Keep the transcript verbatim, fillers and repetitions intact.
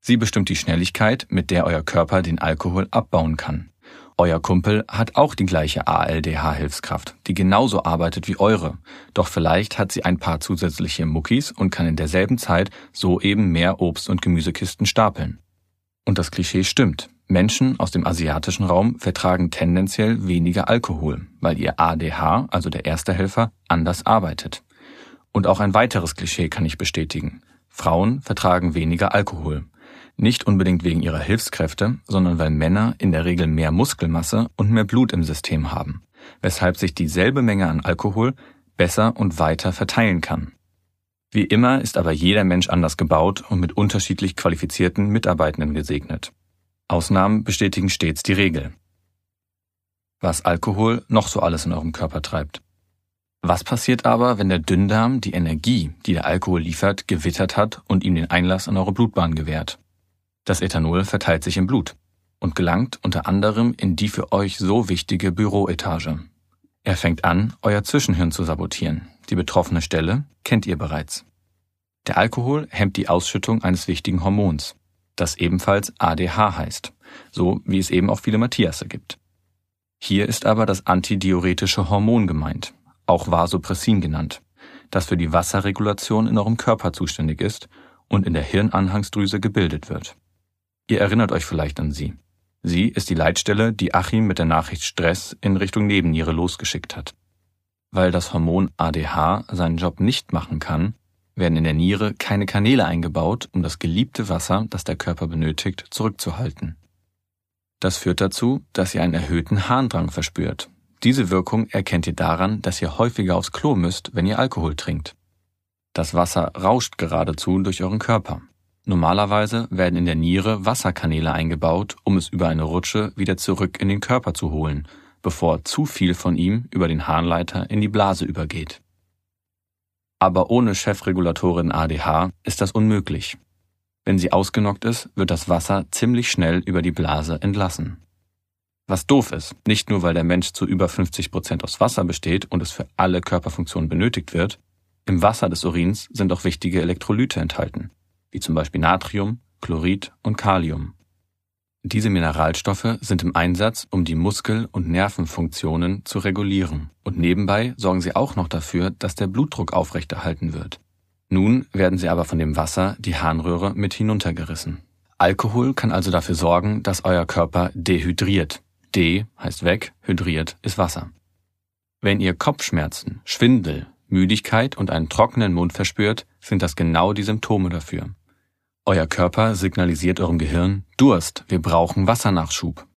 Sie bestimmt die Schnelligkeit, mit der euer Körper den Alkohol abbauen kann. Euer Kumpel hat auch die gleiche A L D H-Hilfskraft, die genauso arbeitet wie eure. Doch vielleicht hat sie ein paar zusätzliche Muckis und kann in derselben Zeit so eben mehr Obst- und Gemüsekisten stapeln. Und das Klischee stimmt. Menschen aus dem asiatischen Raum vertragen tendenziell weniger Alkohol, weil ihr A D H, also der erste Helfer, anders arbeitet. Und auch ein weiteres Klischee kann ich bestätigen. Frauen vertragen weniger Alkohol. Nicht unbedingt wegen ihrer Hilfskräfte, sondern weil Männer in der Regel mehr Muskelmasse und mehr Blut im System haben, weshalb sich dieselbe Menge an Alkohol besser und weiter verteilen kann. Wie immer ist aber jeder Mensch anders gebaut und mit unterschiedlich qualifizierten Mitarbeitenden gesegnet. Ausnahmen bestätigen stets die Regel. Was Alkohol noch so alles in eurem Körper treibt. Was passiert aber, wenn der Dünndarm die Energie, die der Alkohol liefert, gewittert hat und ihm den Einlass in eure Blutbahn gewährt? Das Ethanol verteilt sich im Blut und gelangt unter anderem in die für euch so wichtige Büroetage. Er fängt an, euer Zwischenhirn zu sabotieren. Die betroffene Stelle kennt ihr bereits. Der Alkohol hemmt die Ausschüttung eines wichtigen Hormons, das ebenfalls A D H heißt, so wie es eben auch viele Matthiasse gibt. Hier ist aber das antidiuretische Hormon gemeint, auch Vasopressin genannt, das für die Wasserregulation in eurem Körper zuständig ist und in der Hirnanhangsdrüse gebildet wird. Ihr erinnert euch vielleicht an sie. Sie ist die Leitstelle, die Achim mit der Nachricht Stress in Richtung Nebenniere losgeschickt hat. Weil das Hormon A D H seinen Job nicht machen kann, werden in der Niere keine Kanäle eingebaut, um das geliebte Wasser, das der Körper benötigt, zurückzuhalten. Das führt dazu, dass ihr einen erhöhten Harndrang verspürt. Diese Wirkung erkennt ihr daran, dass ihr häufiger aufs Klo müsst, wenn ihr Alkohol trinkt. Das Wasser rauscht geradezu durch euren Körper. Normalerweise werden in der Niere Wasserkanäle eingebaut, um es über eine Rutsche wieder zurück in den Körper zu holen, bevor zu viel von ihm über den Harnleiter in die Blase übergeht. Aber ohne Chefregulatorin A D H ist das unmöglich. Wenn sie ausgenockt ist, wird das Wasser ziemlich schnell über die Blase entlassen. Was doof ist, nicht nur weil der Mensch zu über fünfzig Prozent aus Wasser besteht und es für alle Körperfunktionen benötigt wird, im Wasser des Urins sind auch wichtige Elektrolyte enthalten, wie zum Beispiel Natrium, Chlorid und Kalium. Diese Mineralstoffe sind im Einsatz, um die Muskel- und Nervenfunktionen zu regulieren. Und nebenbei sorgen sie auch noch dafür, dass der Blutdruck aufrechterhalten wird. Nun werden sie aber von dem Wasser die Harnröhre mit hinuntergerissen. Alkohol kann also dafür sorgen, dass euer Körper dehydriert. De heißt weg, hydriert ist Wasser. Wenn ihr Kopfschmerzen, Schwindel, Müdigkeit und einen trockenen Mund verspürt, sind das genau die Symptome dafür. Euer Körper signalisiert eurem Gehirn: Durst, wir brauchen Wassernachschub.